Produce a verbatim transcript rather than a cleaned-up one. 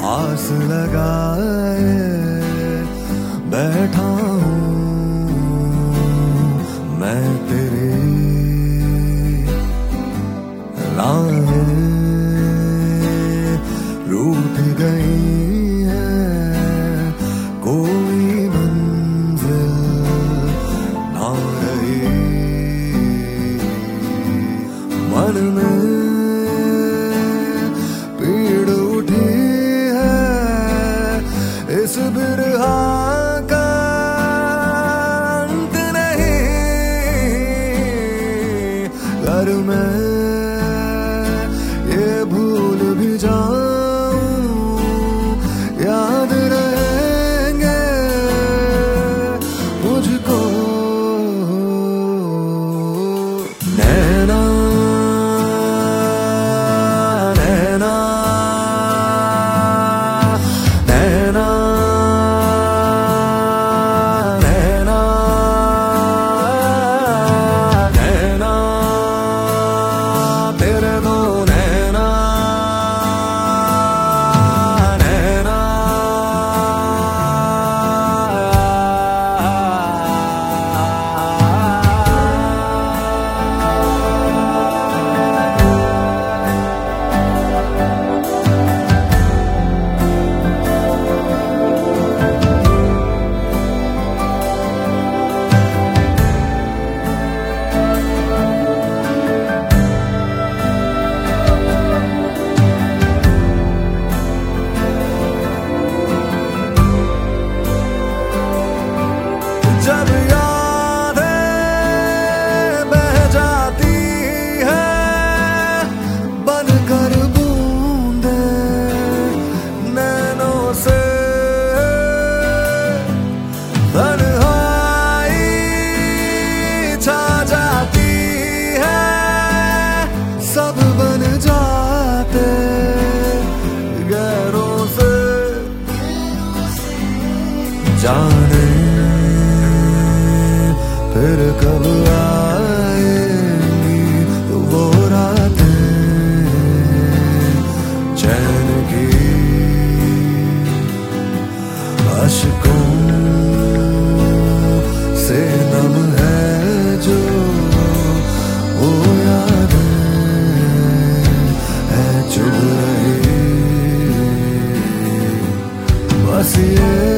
आस लगाए बैठा हूँ मैं तेरी राहें रूठ गई हैं, कोई मंजिल ना रही। मन में पीड़ उठी है, इस बिरहा का अंत नहीं। घर में ये भूल भी जाऊं, याद रहेंगे मुझको नैना नैना नैना नैना नैना तेरे दो नैना नैना जब यादें बह जाती है बनकर बूंदे नैनों से, तन्हाई छा जाती है, सब बन जाते गैरों से। जाने फिर कब आएंगी वो रातें चैन की, अश्कों से नम है जो वो यादें है चुभ रही। बस ये